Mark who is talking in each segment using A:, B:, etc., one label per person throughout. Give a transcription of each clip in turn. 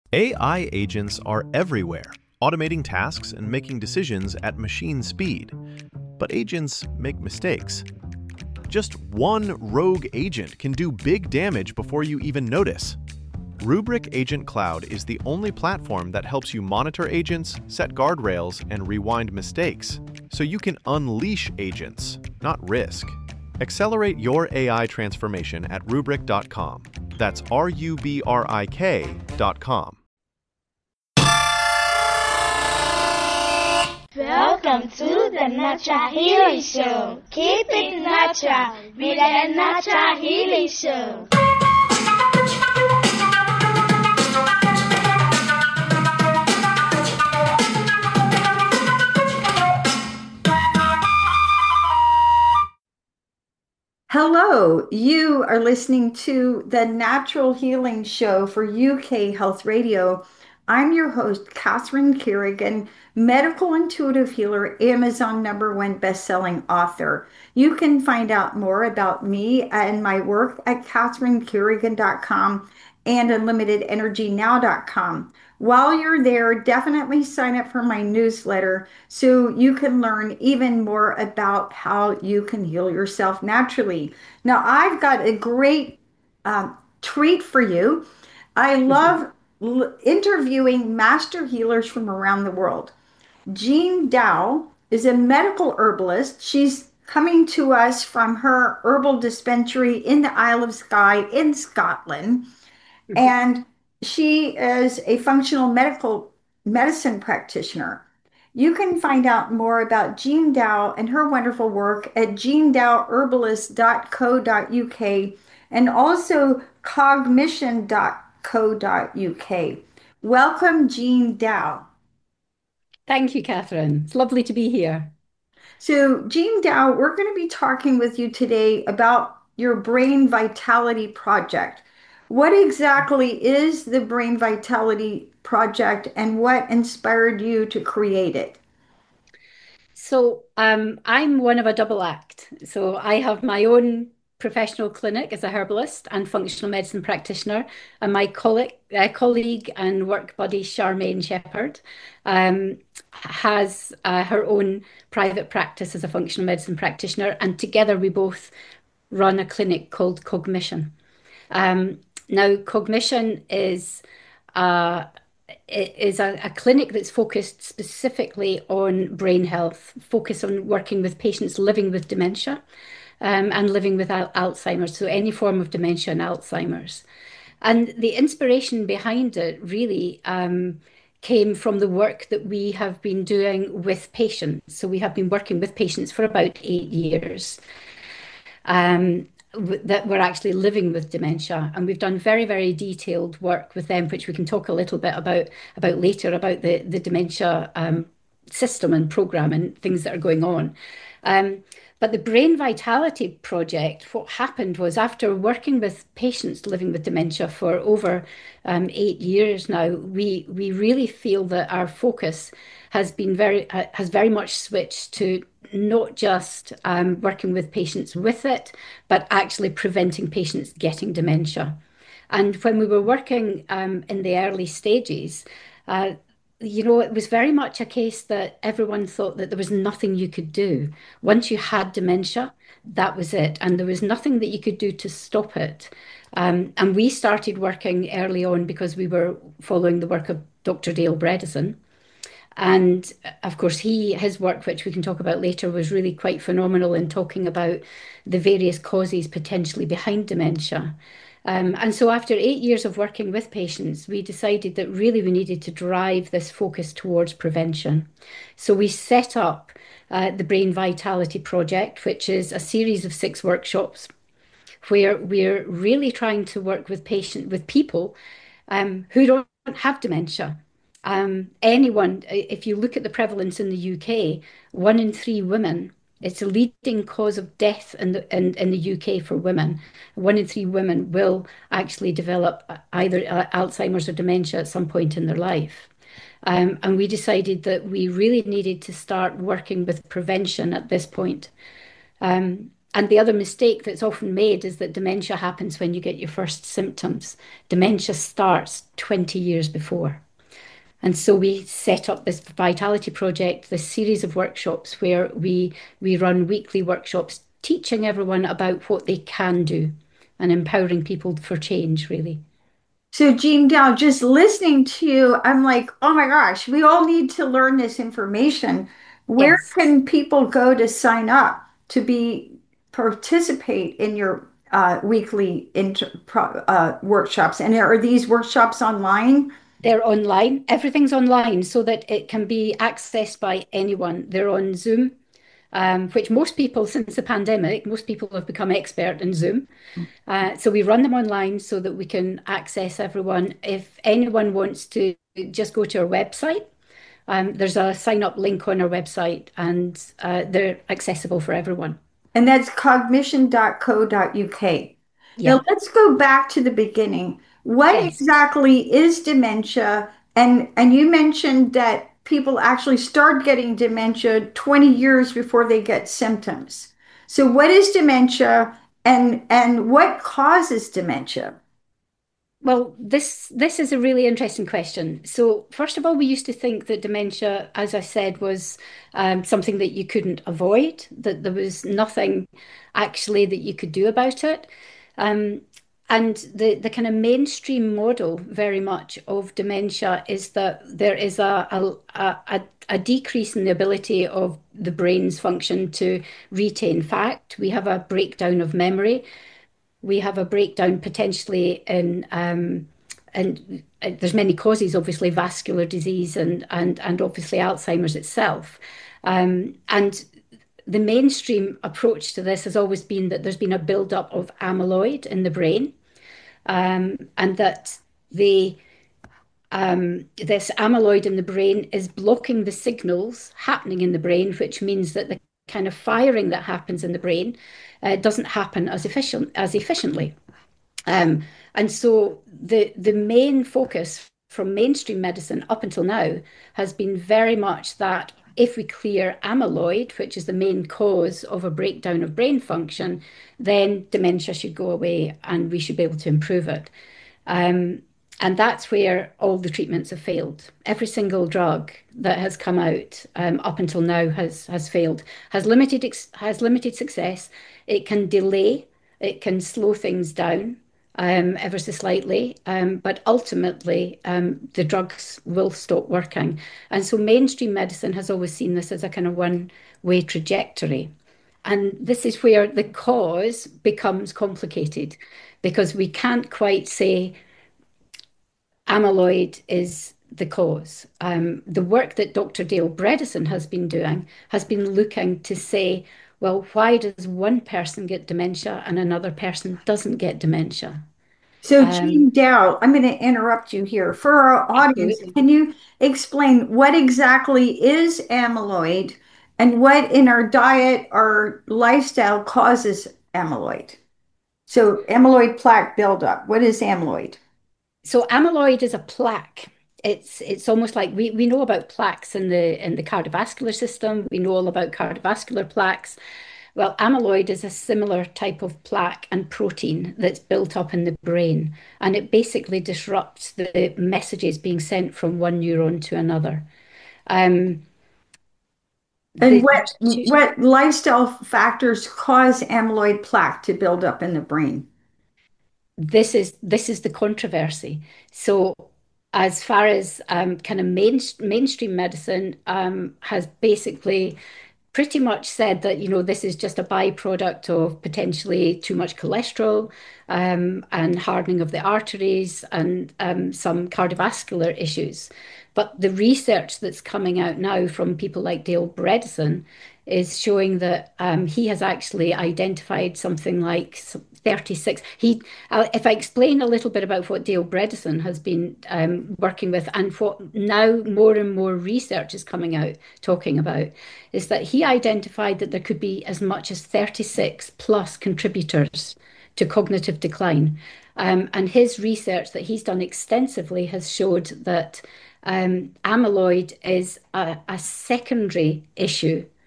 A: AI agents are everywhere, automating tasks and making decisions at machine speed. But agents make mistakes. Just one rogue agent can do big damage before you even notice. Rubrik Agent Cloud is the only platform that helps you monitor agents, set guardrails, and rewind mistakes, so you can unleash agents, not risk. Accelerate your AI transformation at Rubrik.com. That's RUBRIK.com.
B: Welcome to the Natural Healing Show. Keep it natural with the Natural Healing Show.
C: Hello, you are listening to the Natural Healing Show for UK Health Radio. I'm your host, Catherine Kerrigan, medical intuitive healer, Amazon #1 best-selling author. You can find out more about me and my work at catherinekerrigan.com and unlimitedenergynow.com. While you're there, definitely sign up for my newsletter so you can learn even more about how you can heal yourself naturally. Now, I've got a great treat for you. I love interviewing master healers from around the world. Jean Dow is a medical herbalist. She's coming to us from her herbal dispensary in the Isle of Skye in Scotland. And she is a functional medical medicine practitioner. You can find out more about Jean Dow and her wonderful work at jeandowerbalist.co.uk and also cogmission.co.uk. Welcome, Jean Dow.
D: Thank you, Catherine. It's lovely to be here.
C: So, Jean Dow, we're going to be talking with you today about your Brain Vitality Project. What exactly is the Brain Vitality Project and what inspired you to create it?
D: So I'm one of a double act. So I have my own professional clinic as a herbalist and functional medicine practitioner, and my colleague and work buddy Charmaine Shepherd has her own private practice as a functional medicine practitioner, and together we both run a clinic called Cogmission. Now, Cogmission is a clinic that's focused specifically on brain health, focused on working with patients living with dementia and living with Alzheimer's, so any form of dementia and Alzheimer's. And the inspiration behind it really came from the work that we have been doing with patients. So we have been working with patients for about 8 years. That we're actually living with dementia, and we've done very, very detailed work with them, which we can talk a little bit about later, about the dementia system and program and things that are going on. But the Brain Vitality Project, what happened was, after working with patients living with dementia for over 8 years now, we really feel that our focus has very much switched to not just working with patients with it, but actually preventing patients getting dementia. And when we were working in the early stages, it was very much a case that everyone thought that there was nothing you could do. Once you had dementia, that was it. And there was nothing that you could do to stop it. And we started working early on because we were following the work of Dr. Dale Bredesen. And of course, his work, which we can talk about later, was really quite phenomenal in talking about the various causes potentially behind dementia. And so after 8 years of working with patients, we decided that really we needed to drive this focus towards prevention. So we set up the Brain Vitality Project, which is a series of 6 workshops where we're really trying to work with people who don't have dementia. If you look at the prevalence in the UK, 1 in 3 women, it's a leading cause of death in the UK for women. 1 in 3 women will actually develop either Alzheimer's or dementia at some point in their life. And we decided that we really needed to start working with prevention at this point. And the other mistake that's often made is that dementia happens when you get your first symptoms. Dementia starts 20 years before. And so we set up this Vitality Project, this series of workshops where we run weekly workshops teaching everyone about what they can do and empowering people for change, really.
C: So, Jean Dow, just listening to you, I'm like, oh my gosh, we all need to learn this information. Where
D: Yes.
C: can people go to sign up to be participate in your weekly workshops? And are these workshops online?
D: They're online. Everything's online so that it can be accessed by anyone. They're on Zoom, which most people, since the pandemic, most people have become expert in Zoom. So we run them online so that we can access everyone. If anyone wants to just go to our website, there's a sign up link on our website and they're accessible for everyone.
C: And that's cognition.co.uk. Now
D: Yeah.
C: let's go back to the beginning. What
D: Yes.
C: exactly is dementia? And you mentioned that people actually start getting dementia 20 years before they get symptoms. So what is dementia and what causes dementia?
D: Well, this is a really interesting question. So, first of all, we used to think that dementia, as I said, was something that you couldn't avoid, that there was nothing actually that you could do about it. Um, and the kind of mainstream model, very much, of dementia is that there is a decrease in the ability of the brain's function to retain fact. We have a breakdown of memory. We have a breakdown potentially in and there's many causes, obviously vascular disease and obviously Alzheimer's itself. And the mainstream approach to this has always been that there's been a buildup of amyloid in the brain, and that the this amyloid in the brain is blocking the signals happening in the brain, which means that the kind of firing that happens in the brain doesn't happen as efficiently. Um, and so the main focus from mainstream medicine up until now has been very much that if we clear amyloid, which is the main cause of a breakdown of brain function, then dementia should go away and we should be able to improve it. Um, and that's where all the treatments have failed. Every single drug that has come out up until now has failed, has limited success. It can delay, it can slow things down ever so slightly, but ultimately the drugs will stop working. And so mainstream medicine has always seen this as a kind of one-way trajectory. And this is where the cause becomes complicated because we can't quite say amyloid is the cause. The work that Dr. Dale Bredesen has been doing has been looking to say, well, why does one person get dementia and another person doesn't get dementia?
C: So,
D: Um,
C: Jean Dow, I'm going to interrupt you here. For our audience,
D: Absolutely.
C: can you explain what exactly is amyloid and what in our diet or lifestyle causes amyloid? So, amyloid plaque buildup. What is amyloid?
D: So amyloid is a plaque. It's almost like we know about plaques in the cardiovascular system. We know all about cardiovascular plaques. Well, amyloid is a similar type of plaque and protein that's built up in the brain, and it basically disrupts the messages being sent from one neuron to another. Um,
C: And
D: there's two,
C: what lifestyle factors cause amyloid plaque to build up in the brain?
D: this is the controversy. So, as far as kind of mainstream medicine has basically pretty much said that, you know, this is just a byproduct of potentially too much cholesterol and hardening of the arteries and some cardiovascular issues. But the research that's coming out now from people like Dale Bredesen is showing that he has actually identified something like 36. If I explain a little bit about what Dale Bredesen has been working with and what now more and more research is coming out talking about, is that he identified that there could be as much as 36 plus contributors to cognitive decline. And his research that he's done extensively has showed that amyloid is a secondary issue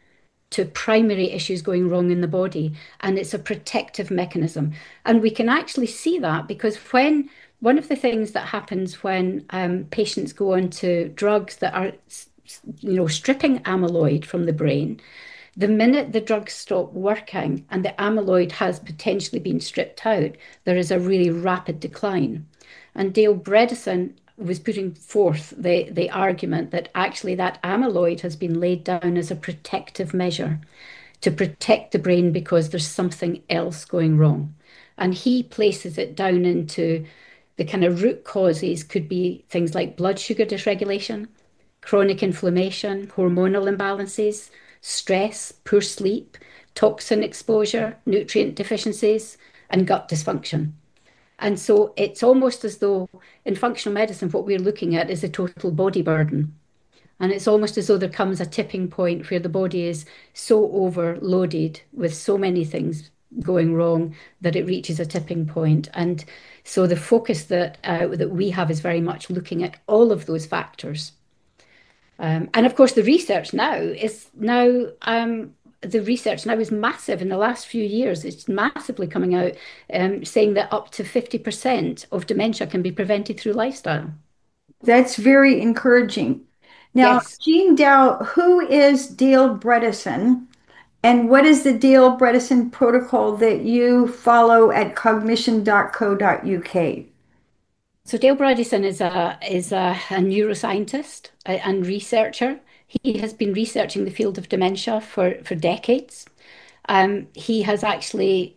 D: to primary issues going wrong in the body, and it's a protective mechanism. And we can actually see that because when one of the things that happens when patients go on to drugs that are, stripping amyloid from the brain, the minute the drugs stop working and the amyloid has potentially been stripped out, there is a really rapid decline. And Dale Bredesen was putting forth the argument that actually that amyloid has been laid down as a protective measure to protect the brain because there's something else going wrong. And he places it down into the kind of root causes could be things like blood sugar dysregulation, chronic inflammation, hormonal imbalances, stress, poor sleep, toxin exposure, nutrient deficiencies, and gut dysfunction. And so it's almost as though in functional medicine, what we're looking at is the total body burden. And it's almost as though there comes a tipping point where the body is so overloaded with so many things going wrong that it reaches a tipping point. And so the focus that we have is very much looking at all of those factors. And of course, the research now is massive in the last few years. It's massively coming out, saying that up to 50% of dementia can be prevented through lifestyle.
C: That's very encouraging. Now,
D: Yes.
C: Jean Dow, who is Dale Bredesen, and what is the Dale Bredesen protocol that you follow at cognition.co.uk?
D: So Dale Bredesen is a neuroscientist and researcher. He has been researching the field of dementia for decades. He has actually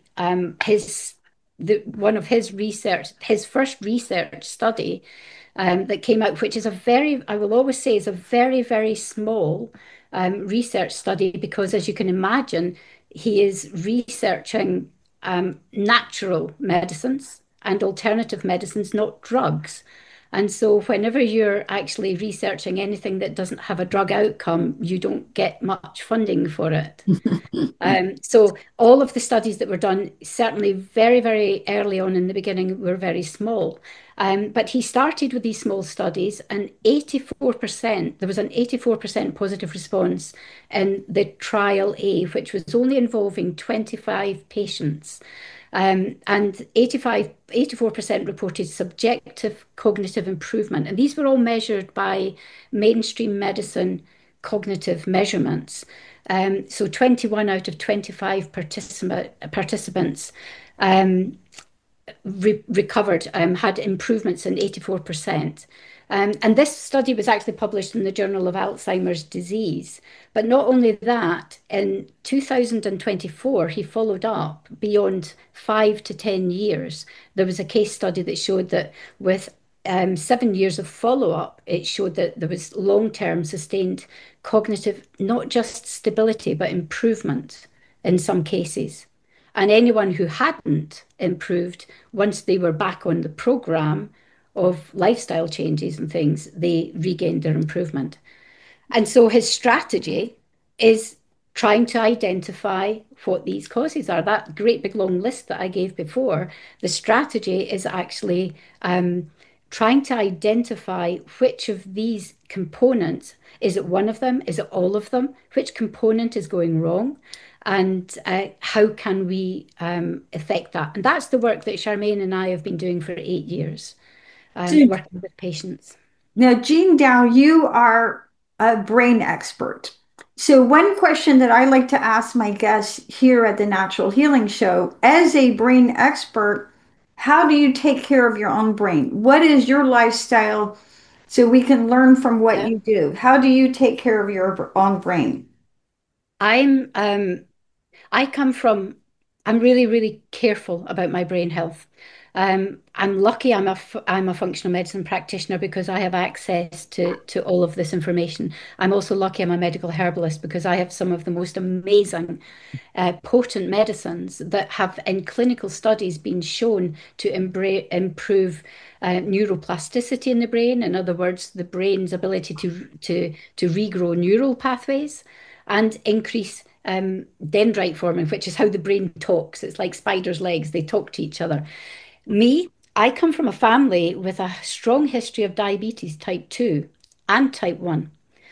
D: one of his first research study that came out, which is I will always say, is a very, very small research study because, as you can imagine, he is researching natural medicines and alternative medicines, not drugs. And so whenever you're actually researching anything that doesn't have a drug outcome, you don't get much funding for it. So all of the studies that were done, certainly very, very early on in the beginning, were very small. But he started with these small studies, and there was an 84% positive response in the trial A, which was only involving 25 patients. And 84% reported subjective cognitive improvement. And these were all measured by mainstream medicine cognitive measurements. So 21 out of 25 participants recovered, had improvements in 84%. And this study was actually published in the Journal of Alzheimer's Disease. But not only that, in 2024, he followed up beyond 5 to 10 years. There was a case study that showed that with 7 years of follow-up, it showed that there was long-term sustained cognitive, not just stability, but improvement in some cases. And anyone who hadn't improved, once they were back on the program of lifestyle changes and things, they regained their improvement. And so his strategy is trying to identify what these causes are. That great big long list that I gave before, the strategy is actually trying to identify which of these components, is it one of them? Is it all of them? Which component is going wrong? And how can we affect that? And that's the work that Charmaine and I have been doing for 8 years, working with patients.
C: Now, Jean Dow, you are a brain expert. So one question that I like to ask my guests here at the Natural Healing Show, as a brain expert, how do you take care of your own brain? What is your lifestyle so we can learn from what you do? How do you take care of your own brain?
D: I'm really, really careful about my brain health. I'm lucky I'm a functional medicine practitioner because I have access to all of this information. I'm also lucky I'm a medical herbalist because I have some of the most amazing, potent medicines that have in clinical studies been shown to improve neuroplasticity in the brain. In other words, the brain's ability to regrow neural pathways and increase dendrite forming, which is how the brain talks. It's like spiders' legs, they talk to each other. I come from a family with a strong history of diabetes type 2 and type 1.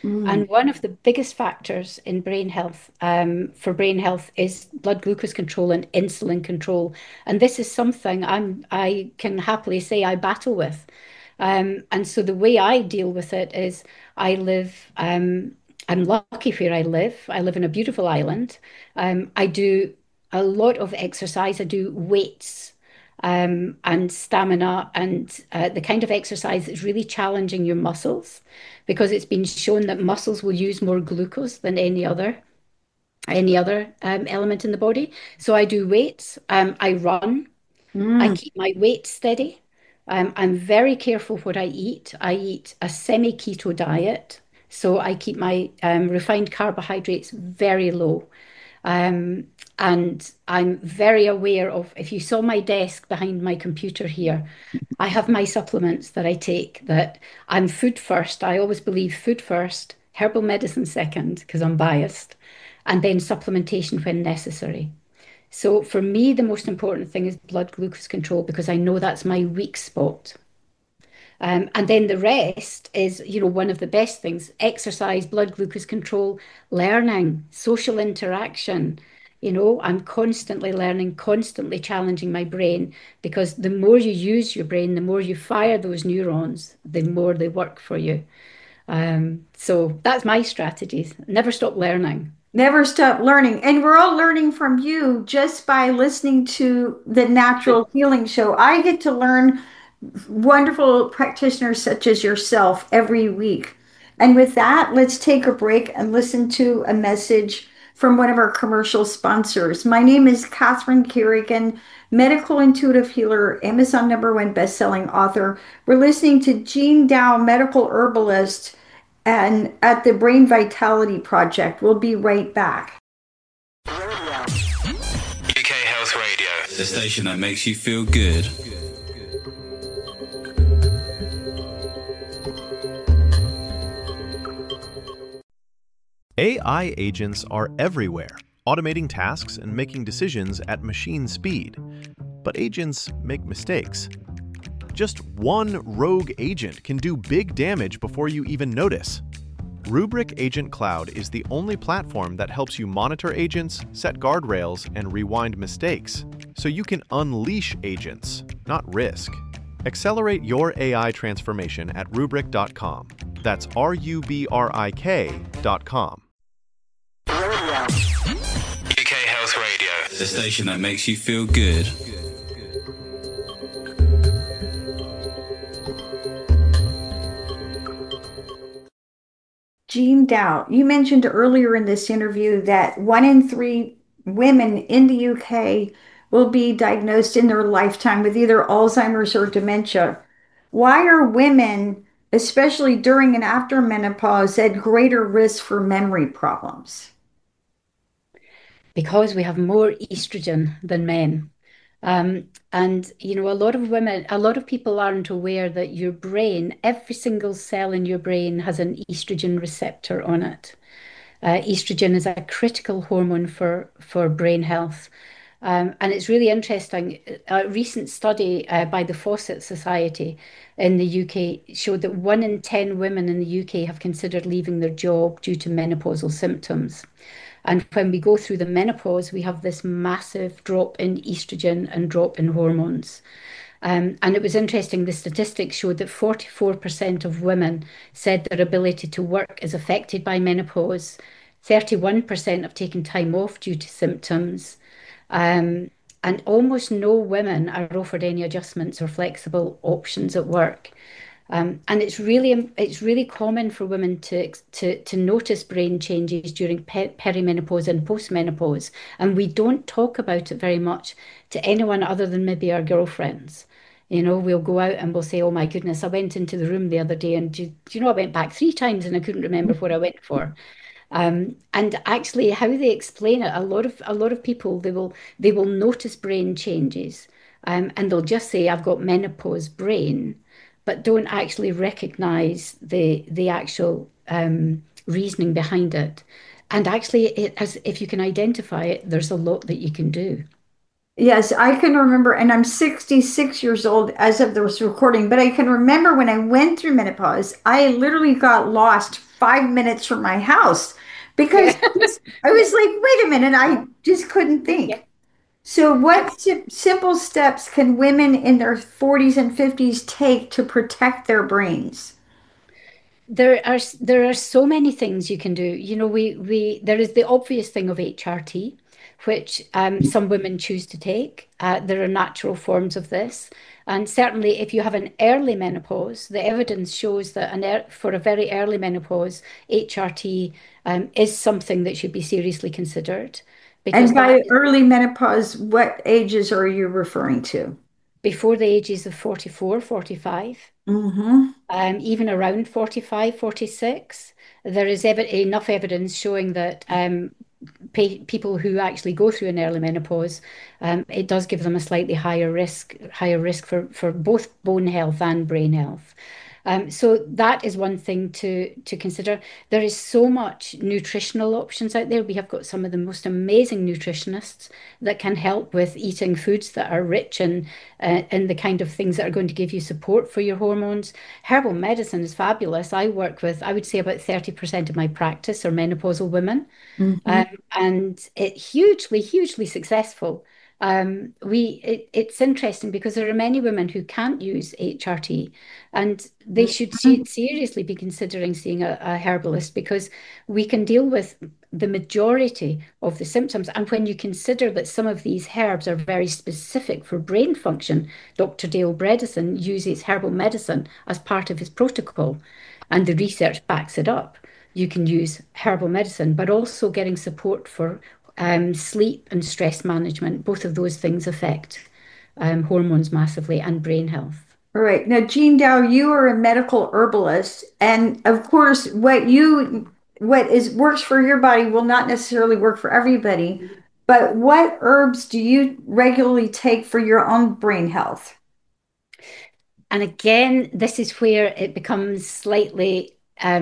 C: Mm.
D: And one of the biggest factors in brain health, for brain health, is blood glucose control and insulin control. And this is something I can happily say I battle with. And so the way I deal with it is I live, I'm lucky where I live. I live in a beautiful island. I do a lot of exercise. I do weights and stamina and the kind of exercise that's really challenging your muscles because it's been shown that muscles will use more glucose than any other element in the body. So I do weights. I run. I
C: Mm.
D: keep my weight steady. I'm very careful what I eat. I eat a semi-keto diet, so I keep my refined carbohydrates very low. Um, and I'm very aware of, if you saw my desk behind my computer here, I have my supplements that I take that I'm food first. I always believe food first, herbal medicine second, because I'm biased, and then supplementation when necessary. So for me, the most important thing is blood glucose control because I know that's my weak spot. And then the rest is, one of the best things, exercise, blood glucose control, learning, social interaction. I'm constantly learning, constantly challenging my brain because the more you use your brain, the more you fire those neurons, the more they work for you. So that's my strategies. Never stop learning.
C: Never stop learning. And we're all learning from you just by listening to the Natural Healing Show. I get to learn wonderful practitioners such as yourself every week. And with that, let's take a break and listen to a message from one of our commercial sponsors. My name is Catherine Kerrigan, medical intuitive healer, Amazon #1 best-selling author. We're listening to Jean Dow, medical herbalist, and at the Brain Vitality Project. We'll be right back.
E: UK Health Radio, the station that makes you feel good.
A: AI agents are everywhere, automating tasks and making decisions at machine speed. But agents make mistakes. Just one rogue agent can do big damage before you even notice. Rubrik Agent Cloud is the only platform that helps you monitor agents, set guardrails, and rewind mistakes, so you can unleash agents, not risk. Accelerate your AI transformation at Rubrik.com. That's RUBRIK.com.
E: UK Health Radio, the station that makes you feel good.
C: Jean Dow, you mentioned earlier in this interview that 1 in 3 women in the UK will be diagnosed in their lifetime with either Alzheimer's or dementia. Why are women, especially during and after menopause, at greater risk for memory problems?
D: Because we have more estrogen than men. And a lot of women, a lot of people aren't aware that your brain, every single cell in your brain has an estrogen receptor on it. Estrogen is a critical hormone for brain health. And it's really interesting. A recent study by the Fawcett Society in the UK showed that 1 in 10 women in the UK have considered leaving their job due to menopausal symptoms. And when we go through the menopause, we have this massive drop in estrogen and drop in hormones. And it was interesting, the statistics showed that 44% of women said their ability to work is affected by menopause. 31% have taken time off due to symptoms. And almost no women are offered any adjustments or flexible options at work. And it's really common for women to notice brain changes during perimenopause and postmenopause, and we don't talk about it very much to anyone other than maybe our girlfriends. We'll go out and we'll say, "Oh my goodness, I went into the room the other day, and do you know I went back 3 times and I couldn't remember what I went for." And actually, how they explain it, a lot of people they will notice brain changes, and they'll just say, "I've got menopause brain," but don't actually recognize the actual reasoning behind it. And actually, as if you can identify it, there's a lot that you can do.
C: Yes, I can remember, and I'm 66 years old as of this recording, but I can remember when I went through menopause, I literally got lost 5 minutes from my house because
D: Yeah.
C: I
D: Yeah.
C: was like, wait a minute, I just couldn't
D: Yeah.
C: think. So,
D: And
C: what simple steps can women in their 40s and 50s take to protect their brains?
D: there are so many things you can do. You know, we there is the obvious thing of HRT, which some women choose to take. There are natural forms of this, and certainly if you have an early menopause, the evidence shows that for a very early menopause, HRT is something that should be seriously considered because
C: And
D: that
C: by
D: is
C: early menopause, what ages are you referring to?
D: before the ages of 44, 45.
C: Mm-hmm.
D: Even around 45, 46, there is enough evidence showing that people who actually go through an early menopause, it does give them a slightly higher risk for both bone health and brain health. So that is one thing to consider. There is so much nutritional options out there. We have got some of the most amazing nutritionists that can help with eating foods that are rich in the kind of things that are going to give you support for your hormones. Herbal medicine is fabulous. I work with, I would say about 30% of my practice are menopausal women.
C: Mm-hmm.
D: Um, and it hugely successful. It's interesting because there are many women who can't use HRT, and they should seriously be considering seeing a herbalist because we can deal with the majority of the symptoms. And when you consider that some of these herbs are very specific for brain function, Dr. Dale Bredesen uses herbal medicine as part of his protocol, and the research backs it up. You can use herbal medicine, but also getting support for sleep and stress management. Both of those things affect hormones massively and brain health.
C: All right. Now, Jean Dow, you are a medical herbalist, and of course, what is works for your body will not necessarily work for everybody. But what herbs do you regularly take for your own brain health?
D: And again, this is where it becomes slightly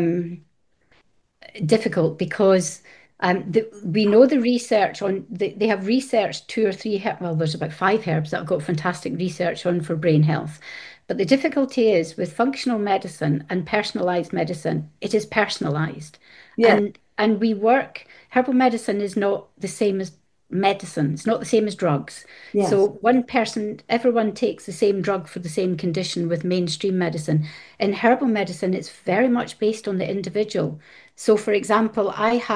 D: difficult because we know the research on they have researched two or three well, there's about five herbs that have got fantastic research on for brain health. But the difficulty is with functional medicine and personalized medicine, it is personalized.
C: Yes,
D: And we work, herbal medicine is not the same as medicine. It's not the same as drugs.
C: yes.
D: So one person, everyone takes the same drug for the same condition with mainstream medicine. In herbal medicine, it's very much based on the individual. So, for example,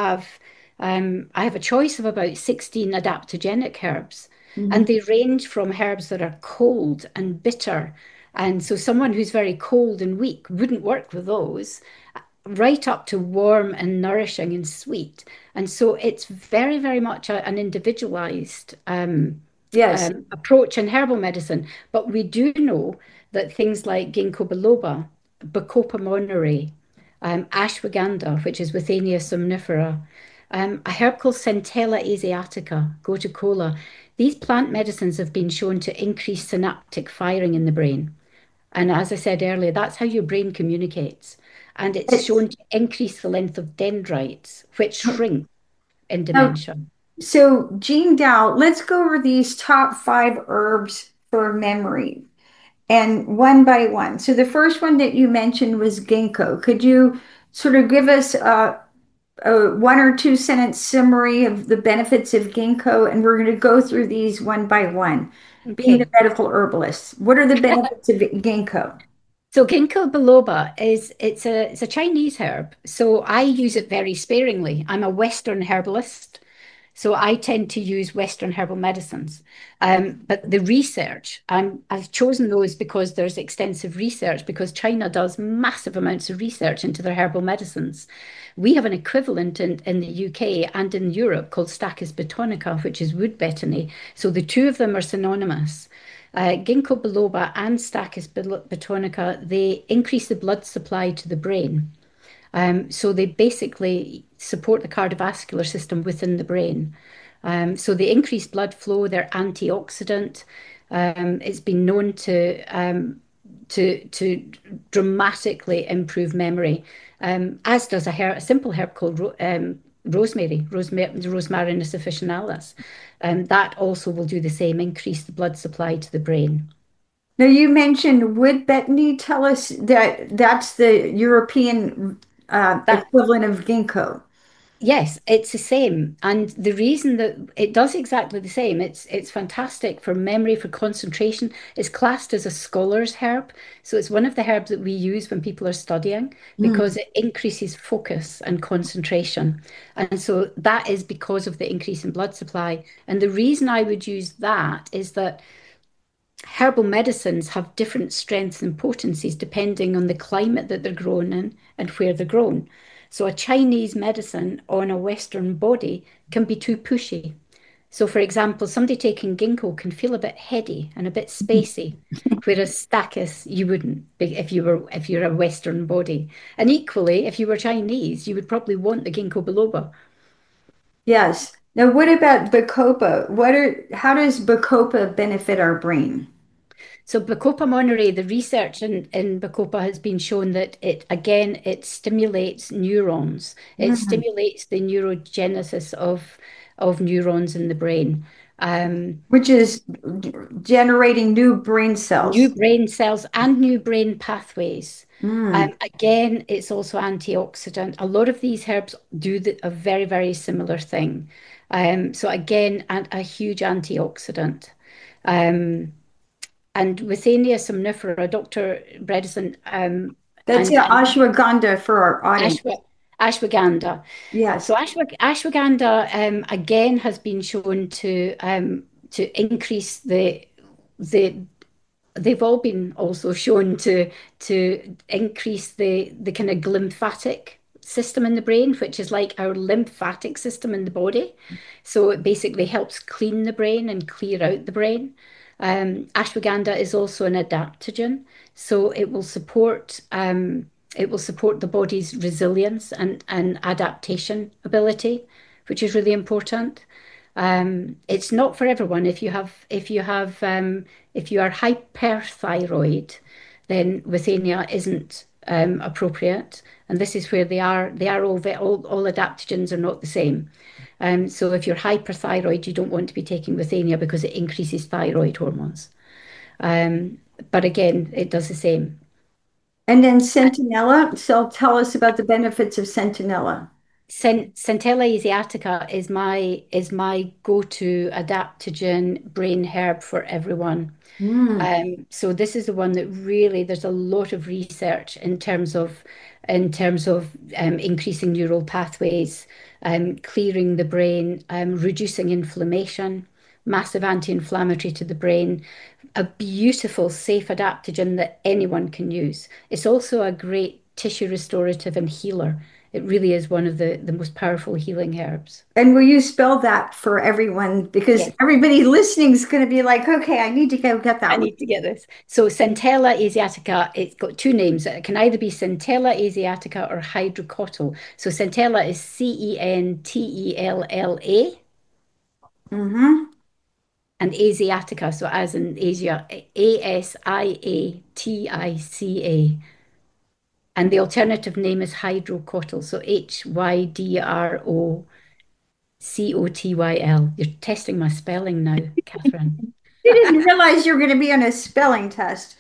D: I have a choice of about 16 adaptogenic herbs,
C: Mhm.
D: and they range from herbs that are cold and bitter. And so, someone who's very cold and weak wouldn't work with those, right up to warm and nourishing and sweet. And so, it's very much an individualized
C: Yes.
D: approach in herbal medicine. But we do know that things like ginkgo biloba, Bacopa monterey, ashwagandha, which is Withania somnifera, a herb called Centella asiatica, goji, these plant medicines have been shown to increase synaptic firing in the brain. And as I said earlier, that's how your brain communicates. And it's
C: It's,
D: shown to increase the length of dendrites, which shrink in
C: now,
D: dementia.
C: so, Jean Dow, let's go over these top five herbs for memory and one by one. So, the first one that you mentioned was ginkgo. Could you sort of give us a one or two sentence summary of the benefits of ginkgo? And we're going to go through these one by one. Being the
D: Okay.
C: medical herbalist, what are the benefits of ginkgo?
D: So ginkgo biloba it's a Chinese herb. So I use it very sparingly. I'm a Western herbalist. So I tend to use Western herbal medicines. But the research, I've chosen those because there's extensive research, because China does massive amounts of research into their herbal medicines. We have an equivalent in the UK and in Europe called Stachys bitonica, which is wood betony. So the two of them are synonymous. Ginkgo biloba and Stachys bitonica, they increase the blood supply to the brain. So they basically support the cardiovascular system within the brain. So they increase blood flow, they're antioxidant. It's been known to dramatically improve memory, as does a simple herb called rosemary, Rosmarinus officinalis. That also will do the same, increase the blood supply to the brain.
C: Now, you mentioned wood betony. Tell us that that's the European
D: That
C: equivalent of ginkgo.
D: Yes, it's the same. And the reason that it does exactly the same, it's fantastic for memory, for concentration. It's classed as a scholar's herb. So it's one of the herbs that we use when people are studying because
C: Mm.
D: it increases focus and concentration. And so that is because of the increase in blood supply. And the reason I would use that is that herbal medicines have different strengths and potencies depending on the climate that they're grown in and where they're grown. So, a Chinese medicine on a Western body can be too pushy. So, for example, somebody taking ginkgo can feel a bit heady and a bit spacey, whereas stachys you wouldn't if you're a Western body. And equally, if you were Chinese, you would probably want the ginkgo biloba.
C: Yes. Now, what about Bacopa? How does Bacopa benefit our brain?
D: So Bacopa monterey, the research in Bacopa has been shown that it stimulates neurons. It
C: Mm.
D: stimulates the neurogenesis of neurons in the brain. Um,
C: Which is generating new brain
D: New
C: cells.
D: brain cells and new brain pathways.
C: Mm.
D: Again, it's also antioxidant. A lot of these herbs do a very, very similar thing. So again, a huge antioxidant. Um, and Withania somnifera, Dr. Bredesen,
C: That's the
D: and
C: ashwagandha for our audience.
D: ashwagandha.
C: Yes.
D: So ashwagandha again has been shown to increase the they've all been also shown to increase the kind of glymphatic system in the brain, which is like our lymphatic system in the body. So it basically helps clean the brain and clear out the brain. Ashwagandha is also an adaptogen, so it will support the body's resilience and adaptation ability, which is really important. It's not for everyone. If you are hyperthyroid, then Withania isn't appropriate. And this is where they are all adaptogens are not the same. So if you're hyperthyroid, you don't want to be taking Withania because it increases thyroid hormones. Um, but again, it does the same.
C: And then Centinella. So tell us about the benefits of Centinella.
D: Centella asiatica is my go-to adaptogen brain herb for everyone.
C: Mm.
D: So this is the one that really there's a lot of research in terms of increasing neural pathways, clearing the brain, reducing inflammation, massive anti-inflammatory to the brain, a beautiful, safe adaptogen that anyone can use. It's also a great tissue restorative and healer. It really is one of the most powerful healing herbs.
C: And will you spell that for everyone? Because
D: Yes.
C: everybody listening is going to be like, okay, I need to go get
D: I
C: that one.
D: need to get this. So Centella asiatica, it's got two names. It can either be Centella asiatica or hydrocotyle. So Centella is Centella,
C: Mm-hmm.
D: and Asiatica, so as in Asia, Asiatica. And the alternative name is hydrocotyle, so Hydrocotyl. You're testing my spelling now, Catherine.
C: You didn't realize you were going to be on a spelling test.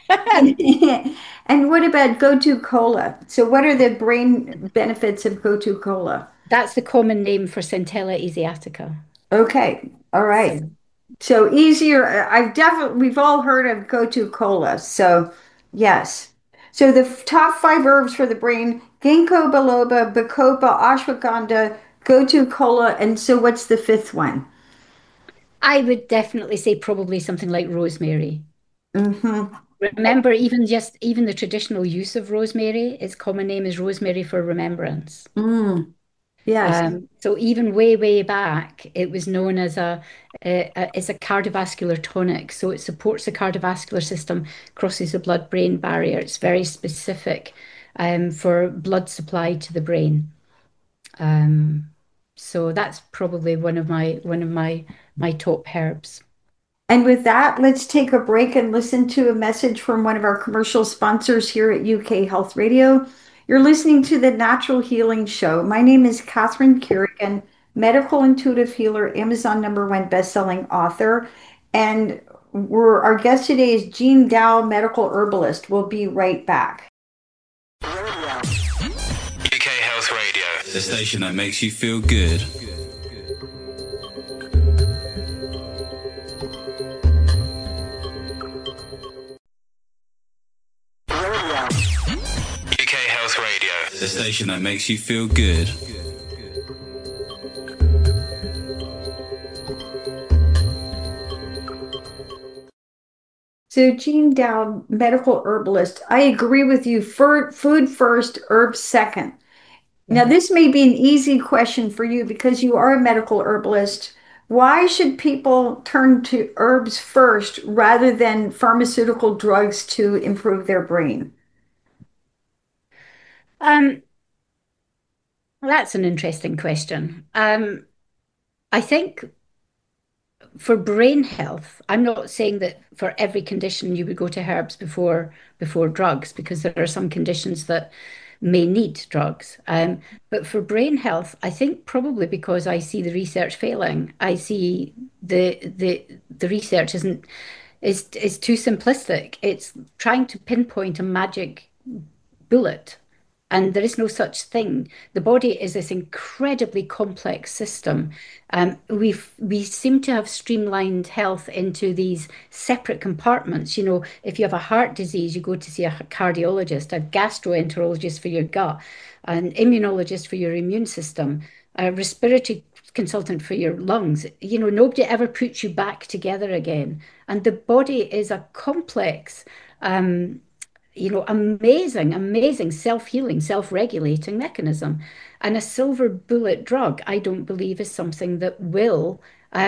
C: And what about Gotu Cola? So what are the brain benefits of Gotu Cola?
D: That's the common name for Centella asiatica.
C: Okay. All right.
D: So
C: So easier. We've all heard of Gotu Cola. So yes. So the top five herbs for the brain: ginkgo biloba, bacopa, ashwagandha, Gotu Cola, and so what's the fifth one?
D: I would definitely say probably something like rosemary.
C: Mm-hmm.
D: Remember, even the traditional use of rosemary, its common name is rosemary for remembrance.
C: Mm. Yes.
D: So even way, way back, it was known as a cardiovascular tonic. So it supports the cardiovascular system, crosses the blood-brain barrier. It's very specific for blood supply to the brain. Um, so that's probably one of my top herbs.
C: And with that, let's take a break and listen to a message from one of our commercial sponsors here at UK Health Radio. You're listening to the Natural Healing Show. My name is Catherine Kerrigan, medical intuitive healer, Amazon #1 bestselling author. And our guest today is Jean Dow, medical herbalist. We'll be right back.
E: the station that makes you feel good. UK Health Radio, the station that makes you feel good.
C: So, Jean Dowd, medical herbalist, I agree with you. Food first, herbs second. Now, this may be an easy question for you because you are a medical herbalist. Why should people turn to herbs first rather than pharmaceutical drugs to improve their brain?
D: That's an interesting question. I think for brain health, I'm not saying that for every condition you would go to herbs before drugs, because there are some conditions that may need drugs. But for brain health, I think probably because I see the research failing. I see the research is too simplistic. It's trying to pinpoint a magic bullet, and there is no such thing. The body is this incredibly complex system. We seem to have streamlined health into these separate compartments. You know, if you have a heart disease, you go to see a cardiologist, a gastroenterologist for your gut, an immunologist for your immune system, a respiratory consultant for your lungs. You know, nobody ever puts you back together again. And the body is a complex, amazing self-healing, self-regulating mechanism. And a silver bullet drug, I don't believe, is something that will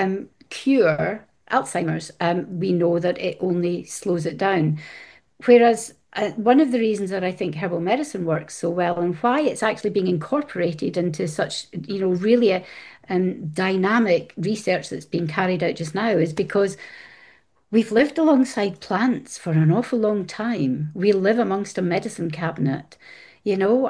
D: cure Alzheimer's. We know that it only slows it down. Whereas one of the reasons that I think herbal medicine works so well, and why it's actually being incorporated into such, really a dynamic research that's being carried out just now, is because we've lived alongside plants for an awful long time. We live amongst a medicine cabinet. You know,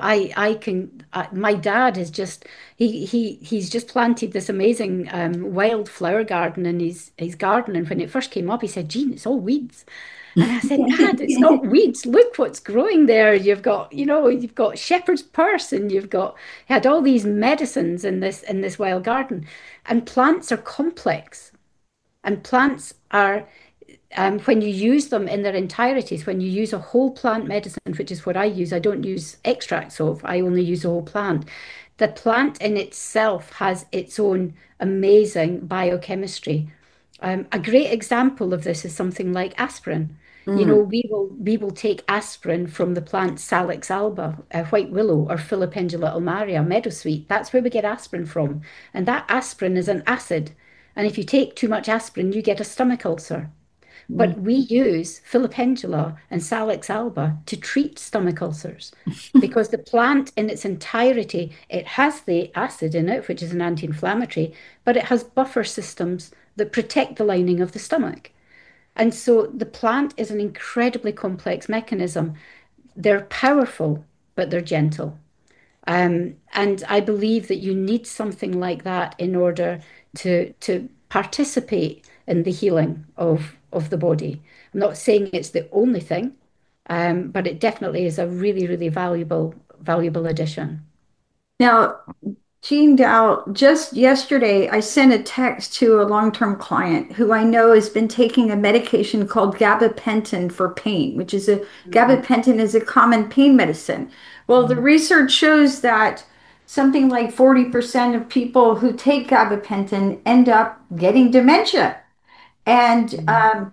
D: my dad has he's just planted this amazing wild flower garden in his garden. And when it first came up, he said, "Jean, it's all weeds." And I said, "Dad, it's not weeds. Look what's growing there. You've got shepherd's purse, and had all these medicines in this wild garden." And plants are complex, and plants are, when you use them in their entireties, when you use a whole plant medicine, which is what I use, I don't use extracts of, I only use the whole plant. The plant in itself has its own amazing biochemistry. A great example of this is something like aspirin. You know, we will take aspirin from the plant Salix alba, white willow, or Filipendula ulmaria, meadowsweet. That's where we get aspirin from. And that aspirin is an acid. And if you take too much aspirin, you get a stomach ulcer. But we use Filipendula and Salix alba to treat stomach ulcers because the plant in its entirety, it has the acid in it, which is an anti-inflammatory, but it has buffer systems that protect the lining of the stomach. And so the plant is an incredibly complex mechanism. They're powerful, but they're gentle. And I believe that you need something like that in order to participate in the healing of the body. I'm not saying it's the only thing, but it definitely is a really, really valuable addition.
C: Now, Jean Dow, just yesterday, I sent a text to a long-term client who I know has been taking a medication called gabapentin for pain, which is gabapentin is a common pain medicine. Well, the research shows that something like 40% of people who take gabapentin end up getting dementia. And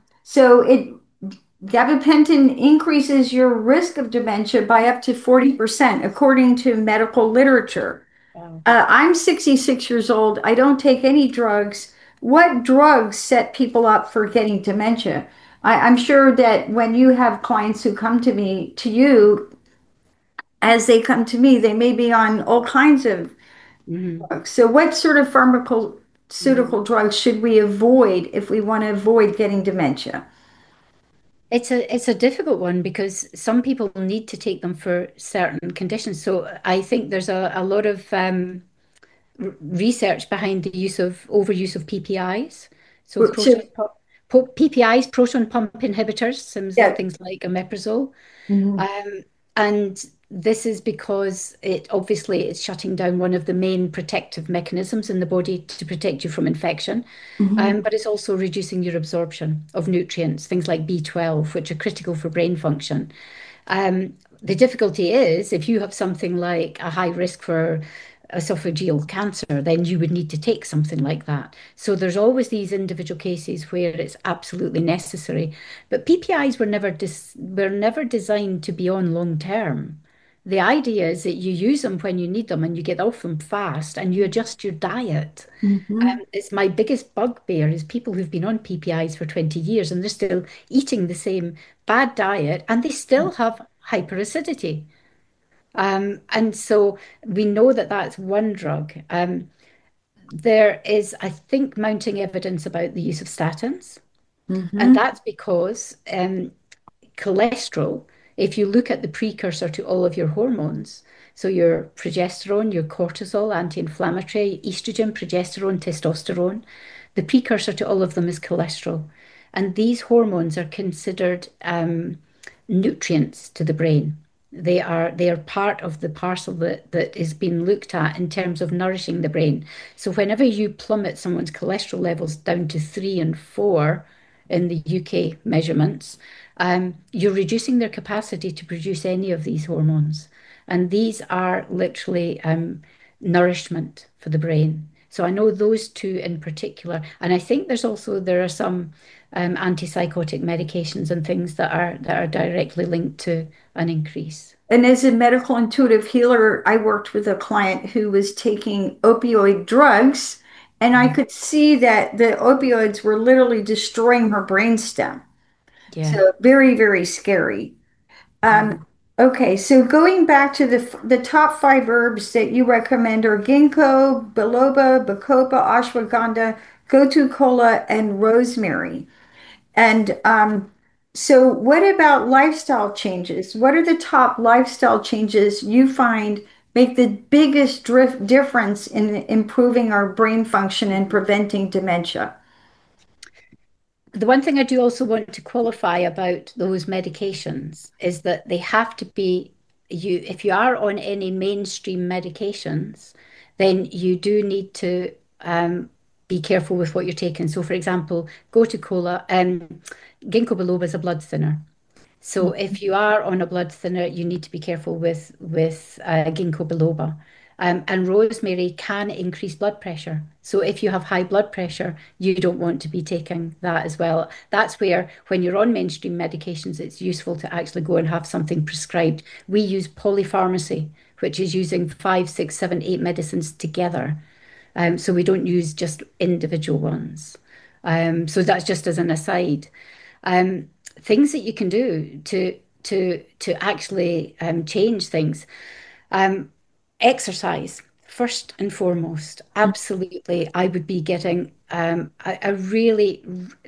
C: gabapentin increases your risk of dementia by up to 40%, according to medical literature.
D: Wow.
C: I'm 66 years old. I don't take any drugs. What drugs set people up for getting dementia? I'm sure that when you have clients who come to you, as they come to me, they may be on all kinds of drugs. So what sort of pharmaceutical drugs should we avoid if we want to avoid getting dementia?
D: It's a difficult one because some people need to take them for certain conditions. So I think there's a lot of research behind the overuse of PPIs. So PPIs, proton pump inhibitors,
C: Yeah.
D: things like omeprazole.
C: Mhm.
D: And This is because it's shutting down one of the main protective mechanisms in the body to protect you from infection.
C: Mhm.
D: But it's also reducing your absorption of nutrients, things like B12, which are critical for brain function. The difficulty is if you have something like a high risk for esophageal cancer, then you would need to take something like that. So there's always these individual cases where it's absolutely necessary. But PPIs were never designed to be on long term. The idea is that you use them when you need them and you get off them fast and you adjust your diet.
C: Mhm.
D: It's my biggest bugbear is people who've been on PPIs for 20 years and they're still eating the same bad diet and they still have hyperacidity. And so we know that that's one drug. There is, I think, mounting evidence about the use of statins, and
C: Mhm.
D: that's because cholesterol, if you look at the precursor to all of your hormones, so your progesterone, your cortisol, anti-inflammatory, estrogen, progesterone, testosterone, the precursor to all of them is cholesterol. And these hormones are considered nutrients to the brain. They are part of the parcel that is being looked at in terms of nourishing the brain. So whenever you plummet someone's cholesterol levels down to 3 and 4 in the UK measurements, you're reducing their capacity to produce any of these hormones. And these are literally nourishment for the brain. So I know those two in particular. And I think there are some antipsychotic medications and things that are directly linked to an increase.
C: And as a medical intuitive healer, I worked with a client who was taking opioid drugs, and I
D: Mm.
C: could see that the opioids were literally destroying her brainstem.
D: Yeah.
C: So very, very scary. Um,
D: Mm.
C: okay, so going back to the top five herbs that you recommend are ginkgo, biloba, bacopa, ashwagandha, gotu kola, and rosemary. And so, what about lifestyle changes? What are the top lifestyle changes you find make the biggest difference in improving our brain function and preventing dementia?
D: The one thing I do also want to qualify about those medications is that they have to be if you are on any mainstream medications, then you do need to be careful with what you're taking. So, for example, Gotu-Kola, Ginkgo biloba is a blood thinner. So if you are on a blood thinner, you need to be careful with ginkgo biloba. And rosemary can increase blood pressure. So if you have high blood pressure, you don't want to be taking that as well. That's where, when you're on mainstream medications, it's useful to actually go and have something prescribed. We use polypharmacy, which is using 5, 6, 7, 8 medicines together. So we don't use just individual ones. So that's just as an aside. Um, Things that you can do to actually change things. Um, Exercise first and foremost. Absolutely, I would be getting a really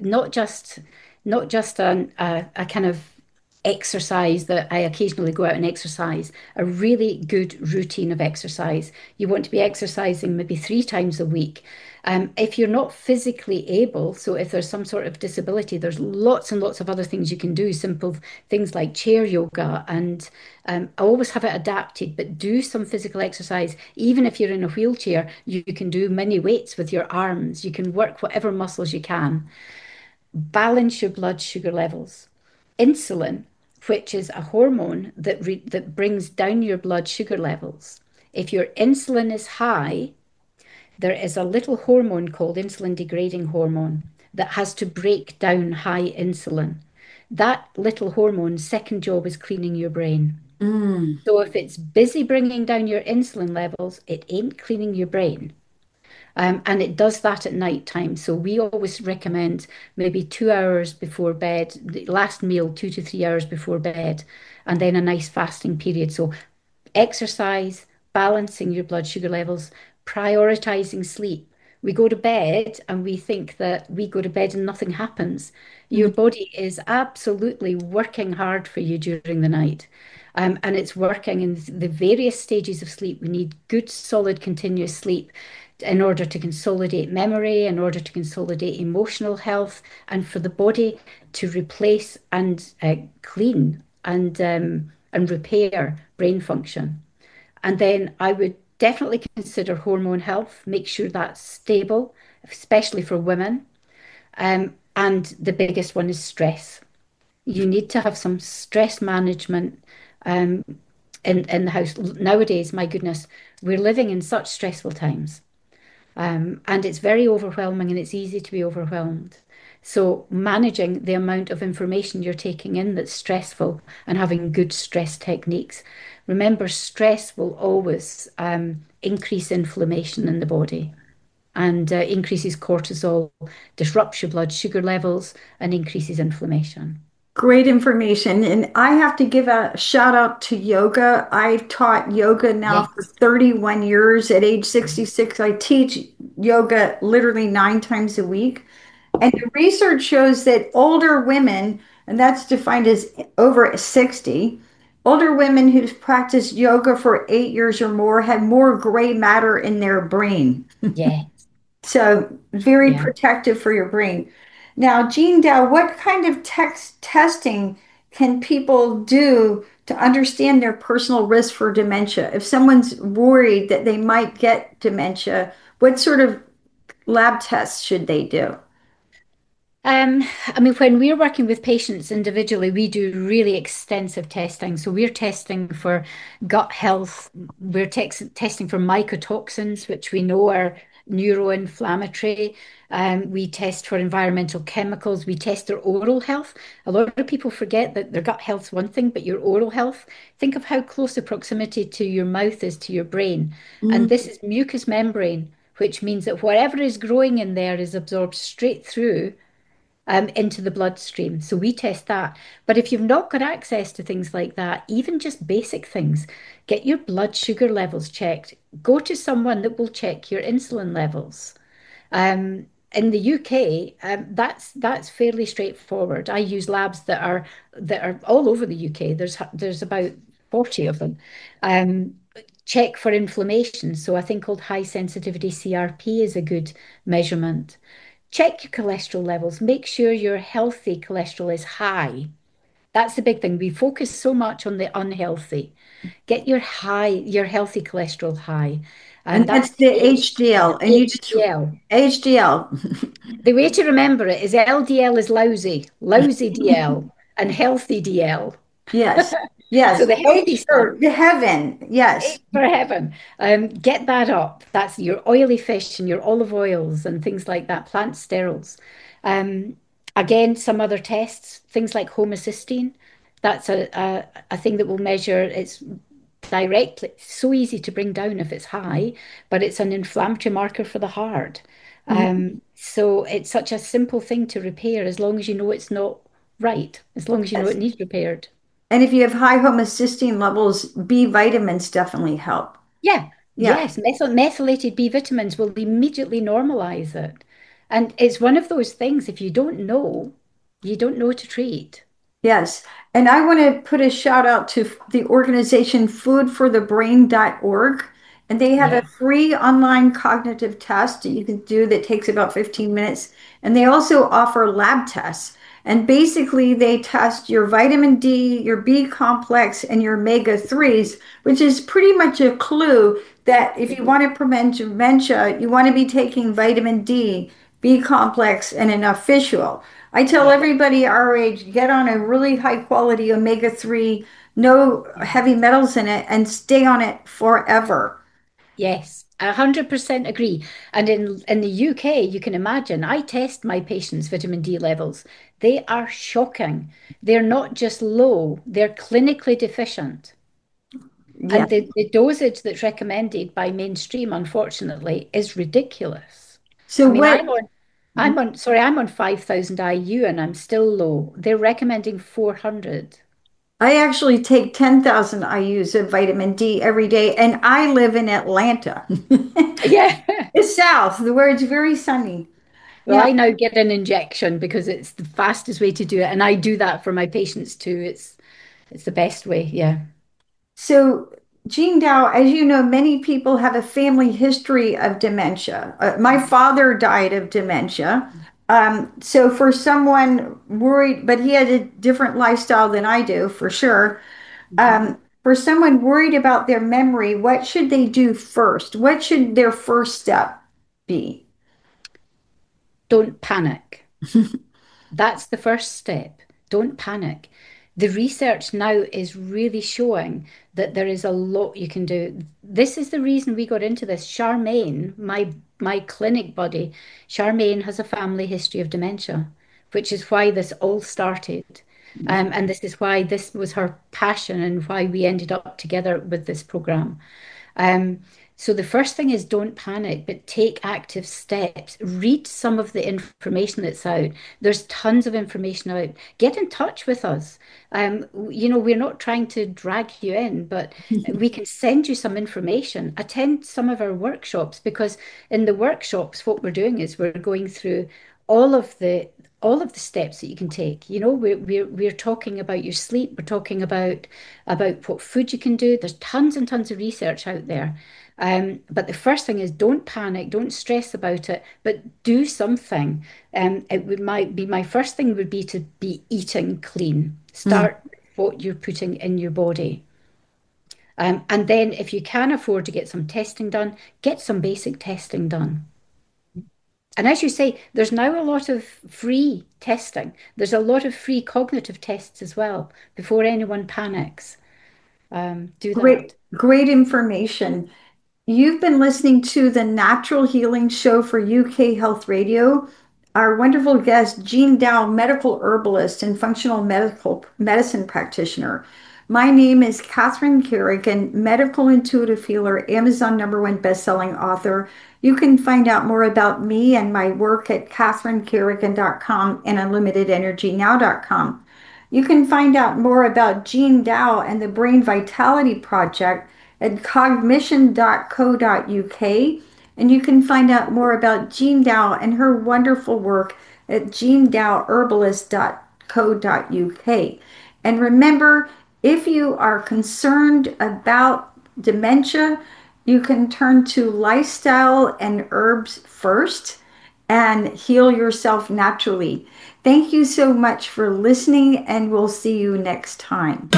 D: not just a kind of exercise that I occasionally go out and exercise, a really good routine of exercise. You want to be exercising maybe 3 times a week. If you're not physically able, so if there's some sort of disability, there's lots and lots of other things you can do, simple things like chair yoga. And I always have it adapted, but do some physical exercise. Even if you're in a wheelchair, you can do mini weights with your arms. You can work whatever muscles you can. Balance your blood sugar levels. Insulin, which is a hormone that brings down your blood sugar levels. If your insulin is high, there is a little hormone called insulin degrading hormone that has to break down high insulin. That little hormone's second job is cleaning your brain.
C: Mm.
D: So if it's busy bringing down your insulin levels, it ain't cleaning your brain. And it does that at night time. So we always recommend maybe 2 hours before bed, the last meal 2 to 3 hours before bed, and then a nice fasting period. So exercise, balancing your blood sugar levels, prioritizing sleep. We go to bed and we think that we go to bed and nothing happens. Your body is absolutely working hard for you during the night. And it's working in the various stages of sleep. We need good, solid, continuous sleep in order to consolidate memory, in order to consolidate emotional health, and for the body to replace and clean and and repair brain function. And then I would definitely consider hormone health, make sure that's stable, especially for women. And the biggest one is stress. You need to have some stress management um, in the house. Nowadays, my goodness, we're living in such stressful times. And it's very overwhelming and it's easy to be overwhelmed. So, managing the amount of information you're taking in that's stressful and having good stress techniques. Remember, stress will always increase inflammation in the body and increases cortisol, disrupts your blood sugar levels, and increases inflammation.
C: Great information. And I have to give a shout out to yoga. I've taught yoga now for
D: Yes.
C: 31 years. At age 66, I teach yoga literally 9 times a week. And the research shows that older women, and that's defined as over 60, older women who've practiced yoga for 8 years or more had more gray matter in their brain.
D: Yeah.
C: So very
D: Yeah.
C: protective for your brain. Now, Jean Dow, what kind of text testing can people do to understand their personal risk for dementia? If someone's worried that they might get dementia, what sort of lab tests should they do?
D: I mean, when we're working with patients individually, we do really extensive testing. So we're testing for gut health, we're testing for mycotoxins, which we know are neuroinflammatory. We test for environmental chemicals. We test their oral health. A lot of people forget that their gut health's one thing, but your oral health, think of how close the proximity to your mouth is to your brain. And
C: Mm.
D: this is mucous membrane, which means that whatever is growing in there is absorbed straight through into the bloodstream. So we test that. But if you've not got access to things like that, even just basic things, get your blood sugar levels checked. Go to someone that will check your insulin levels. In the UK, that's fairly straightforward. I use labs that are all over the UK. There's about 40 of them. Um, Check for inflammation. So a thing called high sensitivity CRP is a good measurement. Check your cholesterol levels. Make sure your healthy cholesterol is high. That's the big thing. We focus so much on the unhealthy. Get your healthy cholesterol high.
C: And
D: And
C: that's
D: that's
C: the
D: the
C: HDL. And you just
D: HDL.
C: HDL.
D: The way to remember it is LDL is lousy DL, and healthy DL.
C: Yes.
D: So
C: Yes.
D: the healthy
C: H
D: stuff,
C: for the heaven. Yes.
D: for heaven, get that up. That's your oily fish and your olive oils and things like that, plant sterols. Um, Again, some other tests, things like homocysteine. That's a thing that will measure it's directly, so easy to bring down if it's high, but it's an inflammatory marker for the heart. So it's such a simple thing to repair as long as you know it's not right, as long as you know
C: Yes.
D: it needs repaired.
C: And if you have high homocysteine levels, B vitamins definitely help.
D: Yeah,
C: Yeah.
D: yes, methylated B vitamins will immediately normalize it. And it's one of those things, if you don't know, you don't know to treat.
C: Yes. And I want to put a shout out to the organization foodforthebrain.org. And they have a
D: Yeah.
C: free online cognitive test that you can do that takes about 15 minutes. And they also offer lab tests. And basically, they test your vitamin D, your B complex, and your omega 3s, which is pretty much a clue that if you want to prevent dementia, you want to be taking vitamin D, B complex, and enough fish oil. I tell
D: Yeah.
C: everybody our age, get on a really high quality omega-3, no heavy metals in it, and stay on it forever.
D: Yes, 100% agree. And in the UK, you can imagine, I test my patients' vitamin D levels. They are shocking. They're not just low, they're clinically deficient.
C: Yeah.
D: And the dosage that's recommended by mainstream, unfortunately, is ridiculous.
C: So
D: I mean,
C: what
D: I'm on 5,000 IU and I'm still low. They're recommending 400.
C: I actually take 10,000 IUs of vitamin D every day, and I live in Atlanta.
D: Yeah.
C: It's south, where it's very sunny.
D: Well,
C: Yeah.
D: I now get an injection because it's the fastest way to do it. And I do that for my patients too. It's the best way. Yeah.
C: So, Jean Dow, as you know, many people have a family history of dementia. My father died of dementia. So, for someone worried, but he had a different lifestyle than I do, for sure. For someone worried about their memory, what should they do first? What should their first step be?
D: Don't panic. That's the first step. Don't panic. The research now is really showing that there is a lot you can do. This is the reason we got into this. Charmaine, my clinic buddy, Charmaine has a family history of dementia, which is why this all started. And this is why this was her passion and why we ended up together with this program. Um, so the first thing is don't panic, but take active steps. Read some of the information that's out. There's tons of information out. Get in touch with us. We're not trying to drag you in, but we can send you some information. Attend some of our workshops, because in the workshops, what we're doing is we're going through all of the steps that you can take. We're talking about your sleep. We're talking about what food you can do. There's tons and tons of research out there. But the first thing is don't panic, don't stress about it, but do something. My first thing would be to be eating clean. Start with what you're putting in your body. And then if you can afford to get some testing done, get some basic testing done. And as you say, there's now a lot of free testing. There's a lot of free cognitive tests as well before anyone panics. Do that.
C: Great information. You've been listening to the Natural Healing Show for UK Health Radio. Our wonderful guest, Jean Dow, medical herbalist and functional medical medicine practitioner. My name is Catherine Kerrigan, medical intuitive healer, Amazon #1 bestselling author. You can find out more about me and my work at catherinekerrigan.com and unlimitedenergynow.com. You can find out more about Jean Dow and the Brain Vitality Project at cognition.co.uk. And you can find out more about Jean Dow and her wonderful work at jeandowherbalist.co.uk. And remember, if you are concerned about dementia, you can turn to lifestyle and herbs first and heal yourself naturally. Thank you so much for listening, and we'll see you next time.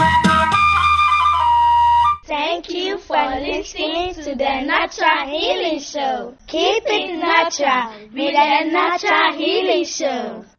B: Thank you for listening to the Natural Healing Show. Keep it natural with the Natural Healing Show.